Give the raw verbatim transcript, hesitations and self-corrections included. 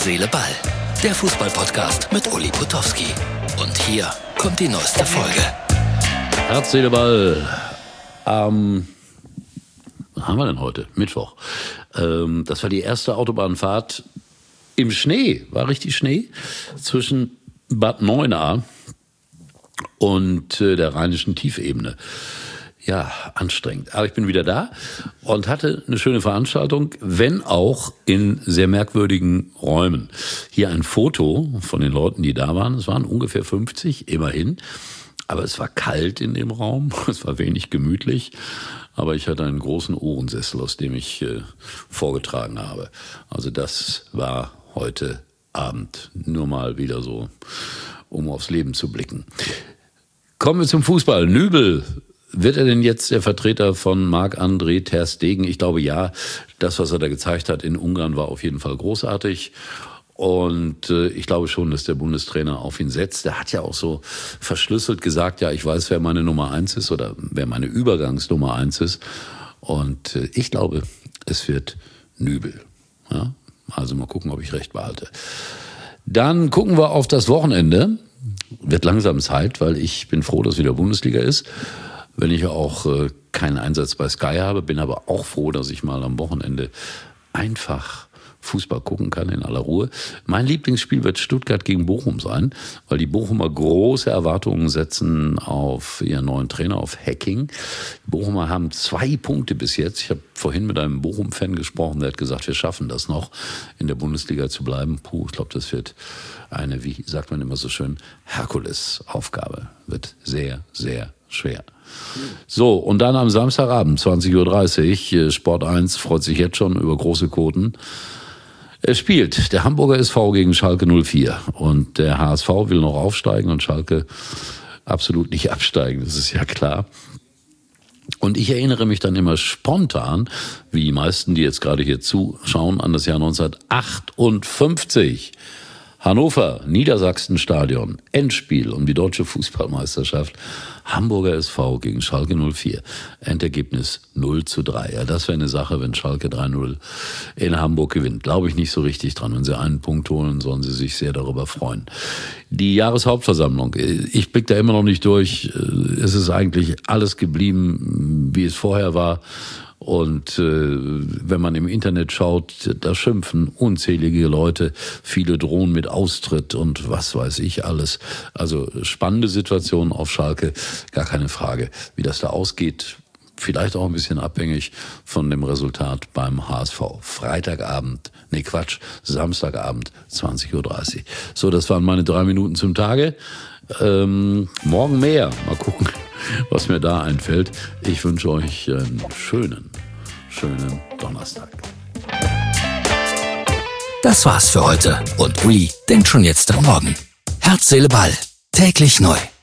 Seele, Ball. Der Fußball-Podcast mit Uli Potowski. Und hier kommt die neueste Folge. Herz, Seele, Ball. Ähm, was haben wir denn heute? Mittwoch. Ähm, das war die erste Autobahnfahrt im Schnee. War richtig Schnee. Zwischen Bad Neuenahr und äh, der Rheinischen Tiefebene. Ja, anstrengend. Aber ich bin wieder da und hatte eine schöne Veranstaltung, wenn auch in sehr merkwürdigen Räumen. Hier ein Foto von den Leuten, die da waren. Es waren ungefähr fünfzig, immerhin. Aber es war kalt in dem Raum, es war wenig gemütlich. Aber ich hatte einen großen Ohrensessel, aus dem ich äh, vorgetragen habe. Also das war heute Abend nur mal wieder so, um aufs Leben zu blicken. Kommen wir zum Fußball. Nübel. Wird er denn jetzt der Vertreter von Marc-André ter Stegen? Ich glaube ja. Das, was er da gezeigt hat in Ungarn, war auf jeden Fall großartig. Und äh, ich glaube schon, dass der Bundestrainer auf ihn setzt. Der hat ja auch so verschlüsselt gesagt, ja, ich weiß, wer meine Nummer eins ist oder wer meine Übergangsnummer eins ist. Und äh, ich glaube, es wird Nübel. Ja? Also mal gucken, ob ich recht behalte. Dann gucken wir auf das Wochenende. Wird langsam Zeit, weil ich bin froh, dass wieder Bundesliga ist. Wenn ich auch äh, keinen Einsatz bei Sky habe, bin aber auch froh, dass ich mal am Wochenende einfach Fußball gucken kann in aller Ruhe. Mein Lieblingsspiel wird Stuttgart gegen Bochum sein, weil die Bochumer große Erwartungen setzen auf ihren neuen Trainer, auf Hacking. Die Bochumer haben zwei Punkte bis jetzt. Ich habe vorhin mit einem Bochum-Fan gesprochen, der hat gesagt, wir schaffen das noch, in der Bundesliga zu bleiben. Puh, ich glaube, das wird eine, wie sagt man immer so schön, Herkules-Aufgabe. Wird sehr, sehr schwer. So, und dann am Samstagabend, zwanzig Uhr dreißig, Sport eins freut sich jetzt schon über große Quoten. Es spielt der Hamburger S V gegen Schalke null vier und der H S V will noch aufsteigen und Schalke absolut nicht absteigen, das ist ja klar. Und ich erinnere mich dann immer spontan, wie die meisten, die jetzt gerade hier zuschauen, an das Jahr neunzehnhundertachtundfünfzig. Hannover, Niedersachsenstadion, Endspiel um die deutsche Fußballmeisterschaft. Hamburger S V gegen Schalke null vier. Endergebnis null zu drei. Ja, das wäre eine Sache, wenn Schalke drei null in Hamburg gewinnt. Glaube ich nicht so richtig dran. Wenn sie einen Punkt holen, sollen sie sich sehr darüber freuen. Die Jahreshauptversammlung. Ich blicke da immer noch nicht durch. Es ist eigentlich alles geblieben, wie es vorher war. Und äh, wenn man im Internet schaut, da schimpfen unzählige Leute, viele drohen mit Austritt und was weiß ich alles. Also spannende Situation auf Schalke, gar keine Frage. Wie das da ausgeht, vielleicht auch ein bisschen abhängig von dem Resultat beim H S V. Freitagabend, nee Quatsch, Samstagabend, zwanzig Uhr dreißig. So, das waren meine drei Minuten zum Tage. Ähm, morgen mehr, mal gucken, was mir da einfällt. Ich wünsche euch einen schönen, schönen Donnerstag. Das war's für heute und Uli denkt schon jetzt am Morgen. Herz, Seele, Ball. Täglich neu.